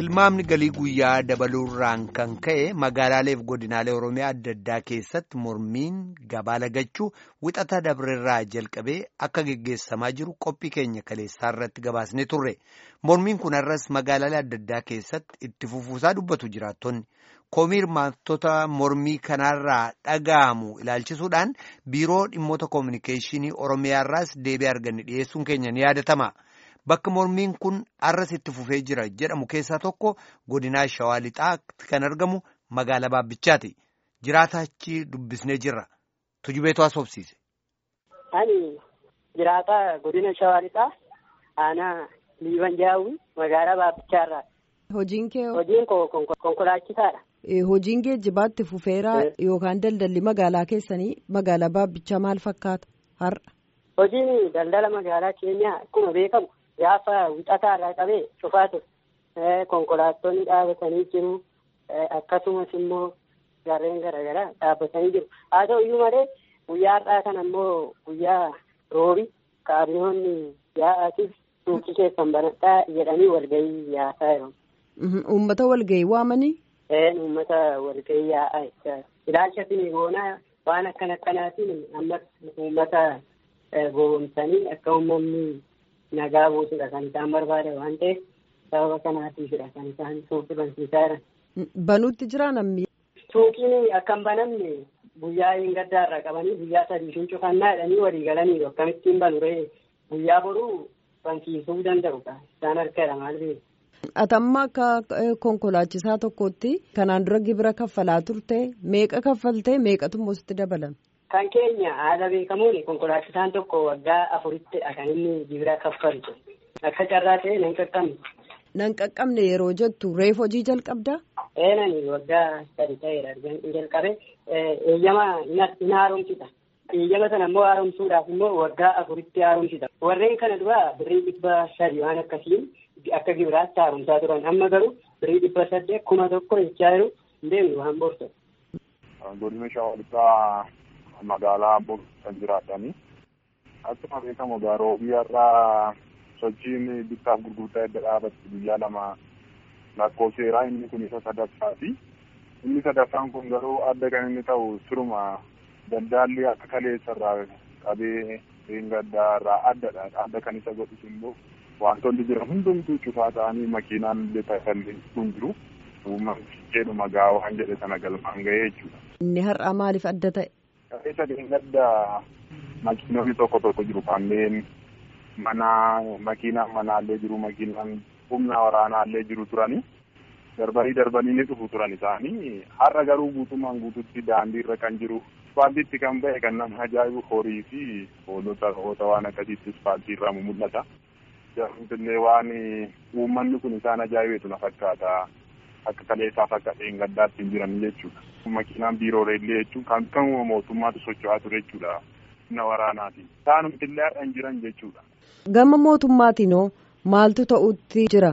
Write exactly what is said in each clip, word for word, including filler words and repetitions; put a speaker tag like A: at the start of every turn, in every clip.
A: Tilmaamni galii guyyaa dabaluurraan kan ka'e magaalaalee fi godinaalee Oromiyaa adda addaa keessatti mormiin gabaa lagachuu wixata dabreerraa jalqabee akka geggeessamaa jiru qophii keenya kaleessaa irratti gabaasne turre. Mormiin kun har'as magaalaalee adda addaa keessatti itti fufuusaa dubbatu jiraattonni. Komii hirmaattota mormii kanaarraa dhaga'amu ilaalchisuudhaan biiroo dhimmoota koominikeeshinii Oromiyaarraas deebii arganne dhiyeessuun keenya ni yaadatama. Bakka mormiin kun har'as itti fufee jira jedhamu keessaa tokko godinaa Shawaa Lixaatti kan argamu magaalaa Baabbichaati. Jiraataa achi dubbisnee jirra. Tujubeetu haasofsiise.
B: Ani jiraataa godina Shawaa Lixaa aanaa Liiban Jaawwi magaalaa Baabbichaarraa.
C: Hojiin kee
B: Hojiin koo konkolaachisaadha.
C: Hojiin geejjibaatti fufeeraa yookaan daldalli magaalaa keessanii magaalaa Baabbichaa maal fakkaata har'a?
B: Hojiin daldala magaalaa keenyaa akkuma beekamu gaafa wixataa irraa qabee cufaa ture. Konkolaattonni dhaabbatanii jiru. Akkasumas immoo gaarreen garaagaraa dhaabbatanii jiru. Haa ta'u iyyuu malee guyyaa har'aa kana immoo guyyaa roobi kaabinoonni yaa'aatiif suuqii keessan banadhaa jedhanii walgahii yaasaa jiru.
C: Uummata walgahii waamanii?
B: Uummata walgahii yaa'aa jecha ilaalcha sinigoonaa waan akkana akkanaatiin ammas uummata goomsanii akka uummanni nagaa buusudha kan isaan barbaada waan ta'eef sababa kanaatiifidha kan isaan suuqii bansiisaa jiran.
C: Banuutti jira namni?
B: Suuqiin akka hin banamne guyyaa hin gaddaarraa qabanii guyyaa sadii fi cufannaa jedhanii walii galanii akkamittiin banu ree guyyaa boruu bansiisuu danda'u isaan harkadha maal beeku.
C: Atamma akka konkolaachisaa tokkotti kanaan dura gibira kaffalaa turte meeqa kaffaltee meeqatu immoo dabalame?
B: Kan keenya haala beekamuun konkolaachisaan tokko waggaa afurittidha kan inni gibira kaffalu. Akka carraa ta'e nan qaqqabne.
C: Nan qaqqabne yeroo jettu reef hojii jalqabdaa?
B: Eenani waggaa sadi ta'eera argan jalqabe eeyyama hin haaromsita. Eeyyama sana immoo haaromsuudhaaf immoo waggaa afuritti haaromsita. Warreen kana dura birrii dhibba sadi waan akkasiin akka gibiraatti haaromsaa turan. Amma garuu birrii dhibba saddeet kuma tokko jechaa jiru hin deemnu waan boorsa.
D: Godina Shawaa Lixaa magaalaa kan jiraatanii akkuma beekamu garuu biyyarraa sochiin bittaaf gurgurtaa edda dhaabatti guyyaa lama lakkoofseeraa inni kun isa sadaffaati. Inni sadaffaan kun garuu adda kan inni ta'u suruma daldaalli akka kaleessarraa qabee gaddaarraa addadha. Adda kan isa godhus immoo wantoonni jiran hundumtuu cufaa ta'anii makiinaan illee taasisan kun jiru. Uummanni jedhuma gaawaan jedhe sana galmaan ga'ee jechuudha.
C: Inni har'aa maaliif adda ta'e?
D: Isa gadda makiinonni tokko tokko jiru kanneen mana makiinaan manaallee jiru makiinaan humna waraanaallee jiru turanii darbanii darbanii ni dhufu turan isaanii har'a garuu guutummaan guututti daandiirra kan jiru ispaaltiitti kan ba'e kan nama ajaa'ibu horii fi hoolota hoota waan akkasiitti ispaaltiirraa mul'ata. Illee waan uummanni kun isaan ajaa'ibeetu na fakkaata akka kaleessaaf akka dheengaddaatti hin jiran jechuudha. Makiinaan biiroolee illee jechuun kan kan mootummaatu socho'aa ture jechuudha. Na waraanaati. Isaanumti illee har'a hin jiran jechuudha.
C: Gama mootummaatinoo maaltu ta'utti jira?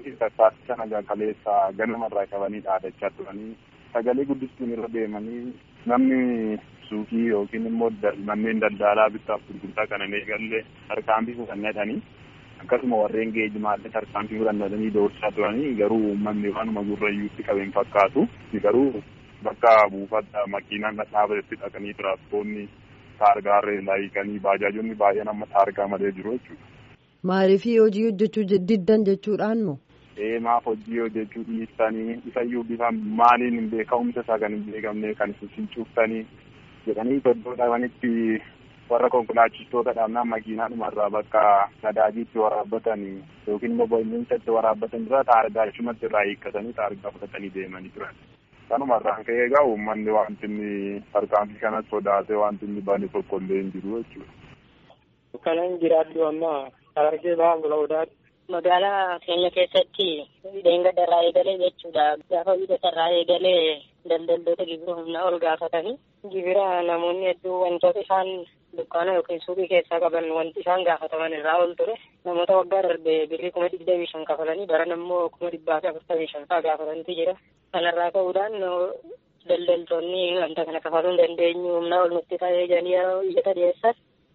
D: Sana kaleessaa ganamarraa qabanii dhaadachaa turanii sagalee guddistuun irra deemanii namni suuqii yookiin immoo manneen daldalaa bittaaf gurgurtaa kana eegalee tarkaanfii fudhannatanii akkasuma warreen geejjimaallee tarkaanfii fudhannatanii doorsisaa turanii garuu uummanni waanuma gurrayyuutti qabeen fakkaatu garuu bakka buufata makiinaan dhaabatetti dhaqanii tiraaspoonni taargaarree laayikanii baajaajonni baay'een amma taargaa malee jiru jechuudha.
C: Maaliif hojii hojjechuu diddan jechuudhaan moo?
D: Ee maaf hojii hojjechuu dhiistanii isayyuu bifa maaliin hin beekamumsa isaa kan hin beekamne kan isin cuuftanii jedhanii iddoo dhabanitti warra konkolaachistoota dhaabnaan makiinaadhumarraa bakka nadaajiitti waraabbatan yookiin immoo boondinsatti waraabbatan irraa taargaa achumatti irraa hiikkatanii taargaa fudhatanii deemanii turan. Kanumarraan ka'ee egaa uummanni wanti inni tarkaanfii kanas sodaatee wanti inni bane tokko illee hin jiru jechuudha.
E: Kanan jiraadhu amma Harargee Bahaa Goloodaatti.
B: Magaalaa keenya keessatti dheengaddarraa eegalee jechuudha. Gaafa bitasarraa eegalee daldaltoota gibira humnaa ol gaafatanii gibira namoonni hedduu wantoota isaan dukkaana yookiin suuqii keessaa qaban wanti isaan gaafataman irraa ol ture. Namoota waggaa darbee birrii kuma digdamii shan kafalanii baran immoo kuma dhibbaa fi afurtamii shan fa'aa gaafatantu jira. Kanarraa ka'uudhaan daldaltoonni wanta kana kafaluu hin dandeenyu humnaa ol nutti ta'ee jedhanii yeroo iyyata dhiyeessan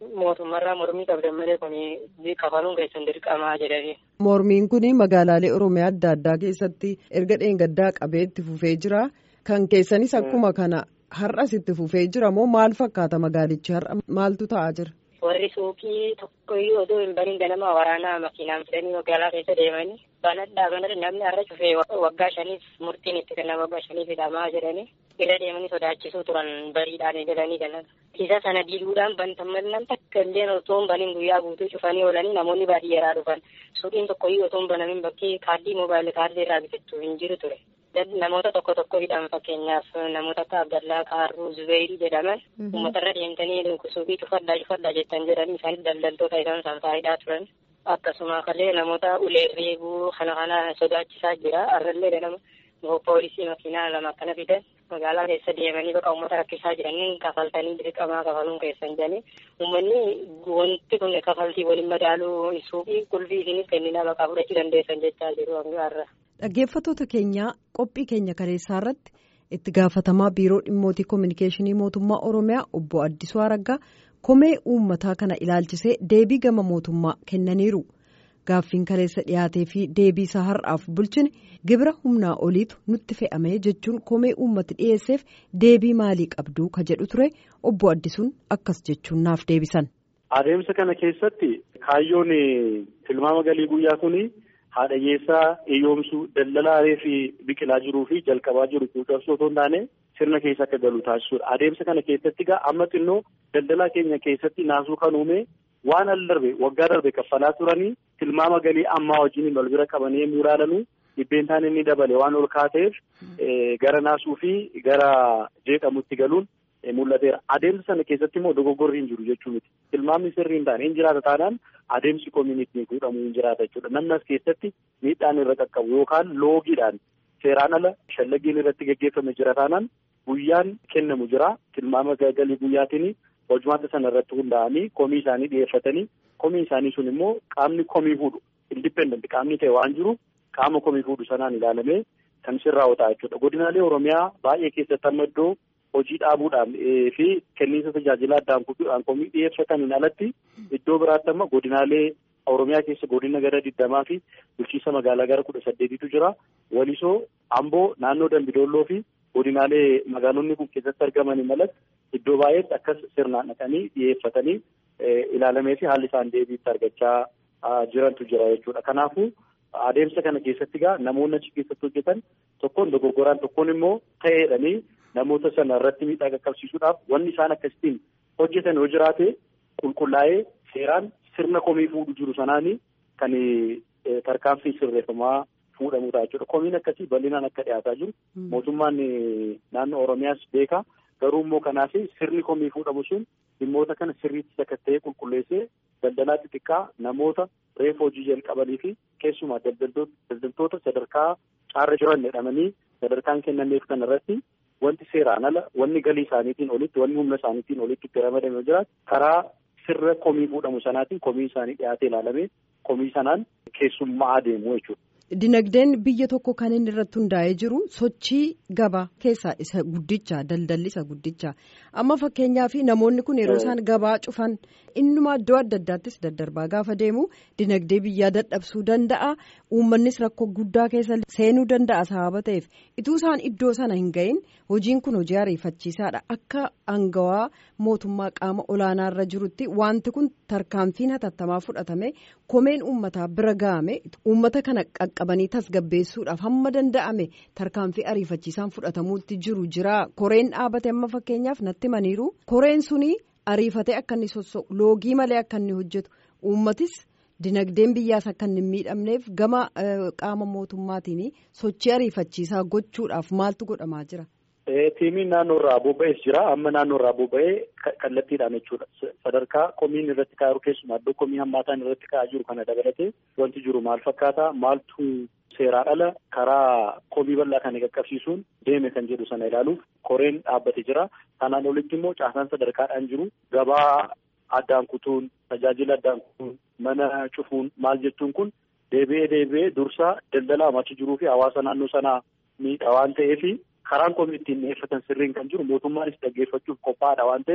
E: mootummaarraa mormii qabdan malee kun kafaluun keessan dirqamaa jedhanii.
C: Mormiin kun magaalaalee Oromiyaa adda addaa keessatti erga dheengaddaa qabee itti fufee jira. Kan keessanis akkuma kana har'as itti fufee jira moo maal fakkaata magaalichi har'a maaltu ta'aa jira?
E: Warri suuqii tokkoyyuu odoo hin baniin ganama waraanaa makiinaan fidanii magaalaa keessa deemanii banadhaa banadha namni har'a cufee waggaa shaniif murtiin itti kenna waggaa shaniif hidhamaa jedhanii irra deemanii sodaachisuu turan bariidhaan eegalanii galan. Isa sana diiguudhaan bantan mallan takka illee otoo hin baniin guyyaa guutuu cufanii oolanii namoonni baadiyyaadhaa dhufan suuqiin tokkoyyuu otoo hin banamin bakkee kaardii moobaayilii kaardii irraa bitachuu hin jiru ture. Namoota tokko tokko hidhan fakkeenyaaf namoota akka Abdallaa Kaarruu Zubeerii jedhaman uummatarra deemtanii suuqii cufadhaa cufadhaa jettan jedhanii isaanis daldaltoota isaan san faayidaa turan. Akkasuma kallee namoota ulee reebuu kana kana sodaachisaa jira. Har'allee ganama poolisii makiinaa lama akkana fidan magaalaa keessa deemanii bakka uummata rakkisaa jiraniin kafaltanii dirqamaa kafaluun keessan jedhanii uummanni wanti kun kafaltii waliin madaaluu suuqii qulfii isinis kenninaa bakka fudhachuu dandeessan jechaa jiru har'a.
C: Dhaggeeffattoota keenya qophii keenya kaleessaa irratti itti gaafatamaa biiroo dhimmootii koominikeeshinii mootummaa Oromiyaa obbo Addisuu Araggaa komee uummataa kana ilaalchisee deebii gama mootummaa kennaniiru. Gaaffiin kaleessa dhiyaatee fi deebii isaa har'aaf bulchine gibira humnaa oliitu nutti fe'amee jechuun komee uummati dhiyeesseef deebii maalii qabduu ka jedhu ture obbo Addisuun akkas jechuun naaf deebisan.
F: Adeemsa kana keessatti kaayyoon tilmaama galii guyyaa kuni. Haadha hiyyeessaa hiyyoomsuu daldalaa fi biqilaa jiruu fi jalqabaa jiru kuucabsuu otoo hin taane sirna keessa akka galu taasisuudha. Adeemsa kana keessatti egaa amma xinnoo daldalaa keenya keessatti naasuu kan uume waan al darbe waggaa darbe kaffalaa turanii tilmaama galii ammaa wajjin wal bira qabanii yemmuu ilaalanuu dhibbeentaan inni dabale waan ol kaateef gara naasuu fi gara jeeqamutti galuun mul'ateera. Adeemsa sana keessatti immoo dogoggorri hin jiru jechuu miti. Tilmaamni sirrii hin taane hin jiraata taanaan adeemsi koominittiin fuudhamu hin jiraata jechuudha. Namni as keessatti miidhaan irra qaqqabu yookaan loogiidhaan seeraan ala shallaggiin irratti gaggeeffame jira taanaan guyyaan kennamu jira. Tilmaama galii guyyaatiin hojimaata sana irratti hundaa'anii komii isaanii dhiyeeffatanii komii isaanii sun immoo qaamni komii fuudhu indipendent qaamni ta'e waan jiru qaama komii fuudhu sanaan ilaalamee kan sirraa'u ta'a jechuudha. Godinaalee Oromiyaa baay'ee keessatti amma iddoo hojii dhaabuudhaan fi kenniinsa tajaajila addaan kutuudhaan komii dhiyeeffataniin alatti iddoo biraatti amma godinaalee Oromiyaa keessa godina gara digdamaa fi bulchiinsa magaalaa gara kudha saddeetitu jira. Walisoo, Amboo, naannoo Dambidolloo fi godinaalee magaalonni kun keessatti argamanii malatti iddoo baay'eetti akkas sirnaan dhaqanii dhiyeeffatanii ilaalamee fi haalli isaan deebiitti argachaa jirantu jira jechuudha. Kanaafuu adeemsa kana keessatti gaa namoonni achi keessatti hojjetan tokkoon dogoggoraan tokkoon immoo ta'eedhanii namoota sana irratti miidhaa qaqqabsiisuudhaaf wanni isaan akkasitiin hojjetan yoo jiraate qulqullaa'ee seeraan sirna komii fuudhu jiru sanaanii kan tarkaanfii sirreeffamaa fuudhamu ta'a jechuudha. Komiin akkasii bal'inaan akka dhiyaataa jiru mootummaan naannoo Oromiyaas beeka. Garuu immoo kanaaf sirni komii fuudhamu sun dhimmoota kana sirriitti sakatta'ee qulqulleessee daldalaa xixiqqaa namoota reefu hojii jalqabanii fi keessumaa daldaltoota sadarkaa caarra jiran jedhamanii sadarkaan kennameef kan irratti wanti seeraan ala wanni galii isaaniitiin olitti wanni humna isaaniitiin olitti itti ramadame yoo jiraatu karaa sirra komii fuudhamu sanaatiin komii isaanii dhiyaatee ilaalamee komii sanaan keessummaa adeemu jechuudha.
C: Dinagdeen biyya tokko kan inni irratti hundaa'ee jiru sochii gabaa keessaa isa guddicha daldalli isa guddicha amma fakkeenyaaf namoonni kun yeroo isaan gabaa cufan innuma iddoo adda addaattis daddarbaa gaafa deemu dinagdee biyyaa dadhabsuu danda'a uummannis rakkoo guddaa keessa seenuu danda'a sababa ta'eef ituu isaan iddoo sana hin gahin hojiin kun hojii ariifachiisaadha akka aangawaa mootummaa qaama olaanaa irra jirutti wanti kun tarkaanfiin hatattamaa fudhatame komeen uummataa bira ga'ame uummata kana qaqqabanii tasgabbeessuudhaaf hamma danda'ame tarkaanfii ariifachiisaan fudhatamuutti jiru jira koreen dhaabate amma fakkeenyaaf natti maniiru koreen suni ariifatee akka inni sosso'u loogii malee akka inni hojjetu uummatis dinagdeen biyyaas akka inni miidhamneef gama qaama mootummaatiin sochii ariifachiisaa gochuudhaaf maaltu godhamaa jira.
F: Tiimiin naannoo irraa bobba'ees jira amma naannoo irraa bobba'ee kallattiidhaan jechuudha sadarkaa komiin irratti kaa'u keessumaa iddoo komii hammaataan irratti kaa'aa jiru kana dabalatee wanti jiru maal fakkaata maaltu seeraan ala karaa komii bal'aa kana qaqqabsiisuun deeme kan jedhu sana ilaaluuf koreen dhaabbate jira kanaan olitti immoo caasaan sadarkaadhaan jiru gabaa addaan kutuun tajaajila addaan kutuun mana cufuun maal jechuun kun deebi'ee deebi'ee dursaa daldalaa achi jiruu fi hawaasa naannoo sanaa miidha waan ta'eef karaan komii ittiin dhiyeeffatan sirriin kan jiru mootummaanis dhaggeeffachuuf qophaa'aadha waan ta'eef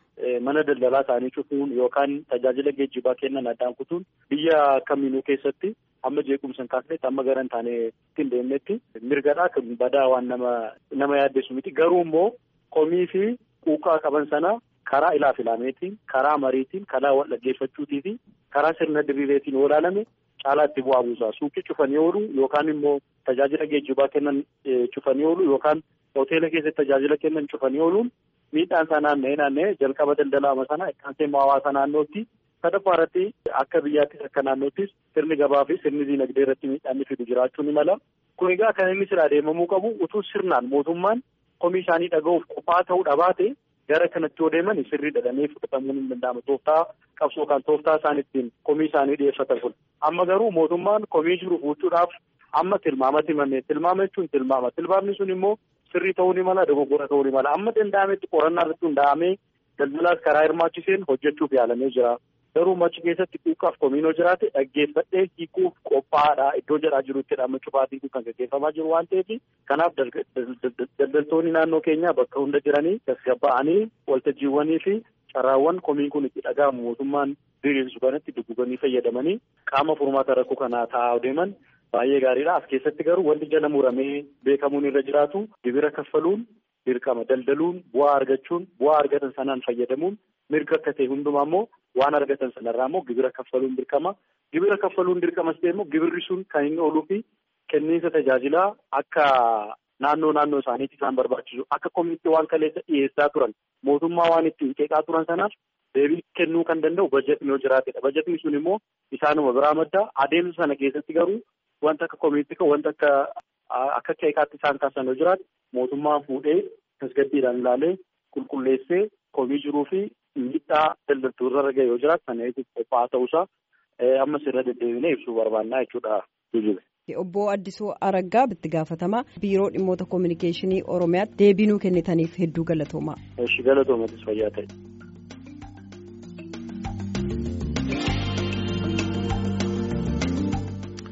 F: mana daldalaa isaanii cufuun yookaan tajaajila geejjibaa kennan addaan kutuun biyya kamiinuu keessatti amma jeequmsa hin kaasnetti amma gara hin taane ittiin deemnetti mirgadhaa kan badaa waan nama nama yaaddeessu miti. Garuu immoo komii fi quuqaa qaban sana karaa ilaaf ilaameetiin, karaa mariitiin, karaa wal dhaggeeffachuutii fi karaa sirna diriireetiin walaalame caalaa itti bu'aa buusa. Suuqii cufanii oolu yookaan immoo tajaajila geejjibaa kennan cufanii oolu yookaan hoteela keessatti tajaajila kennan cufanii ooluun miidhaan isaa naanna'ee naanna'ee jalqaba daldalaa sana kan hawaasa naannootti sadaffaa irratti akka biyyaattis akka naannoottis sirni gabaa fi sirni diinagdee irratti miidhaan fidu jiraachuu ni mala. Kun egaa kan inni sirraa deemamuu qabu utuu sirnaan mootummaan komii isaanii dhaga'uuf qophaa ta'uu dhabaate gara kanatti yoo deeman sirrii dhadhamee fudhatamuun hin danda'amu. Tooftaa qabsoo kan tooftaa isaan ittiin komii isaanii dhiyeeffatan kun. Amma garuu mootummaan komii jiru fuuchuudhaaf amma tilmaamatti himame. Tilmaama jechuun tilmaama. Tilmaamni sun immoo sirrii ta'uu ni mala, dogoggora ta'uu ni mala. Amma danda'ametti qorannaa irratti hundaa'amee daldalaas karaa hirmaachiseen hojjechuuf yaalamee jira. Garuu machi keessatti quuqqaaf komiinoo jiraate dhaggeeffadhee hiikuuf qophaa'aadha. Iddoo jedhaa jirutti amma cufaatii kan gaggeeffamaa jiru waan ta'eef kanaaf daldaltoonni naannoo keenyaa bakka hunda jiranii tasgabba'anii waltajjiiwwanii fi carraawwan komiin kun itti dhaga'amu mootummaan diriirsu kanatti dugguganii fayyadamanii qaama furmaata rakkoo kanaa taa'aa deeman baay'ee gaariidha. As keessatti garuu wanti jala muramee beekamuun irra jiraatu gibira kaffaluun dirqama, daldaluun bu'aa argachuun bu'aa argatan sanaan fayyadamuun mirga akka ta'e hundumaa immoo waan argatan sanarraa immoo gibira kaffaluun dirqama. Gibira kaffaluun dirqamas ta'e immoo gibirri sun kan inni ooluu fi kenniinsa tajaajilaa akka naannoo naannoo isaaniitti isaan barbaachisu akka komiitti waan kaleessa dhiyeessaa turan mootummaa waan ittiin qeeqaa turan sanaaf deebii kennuu kan danda'u bajetni yoo jiraatedha. Bajetni sun immoo isaanuma biraa madda. Adeemsa sana keessatti garuu wanta akka komiitti kan wanta akka akka qeeqaatti isaan kaasan yoo jiraate mootummaan fuudhee tasgabbiidhaan ilaalee qulqulleessee komii jiruu fi miidhaa daldaltoota irra ga'e yoo jiraatu sana eeguuf qophaa'aa ta'uusaa ammas irra deddeebinee ibsuu barbaannaa jechuudha.
C: Obbo Addisuu Araggaa itti gaafatamaa biiroo dhimmoota koominikeeshinii Oromiyaatti deebii nuu kennitaniif hedduu galatoomaa.
F: Eeshi galatoomatis fayyaa ta'e.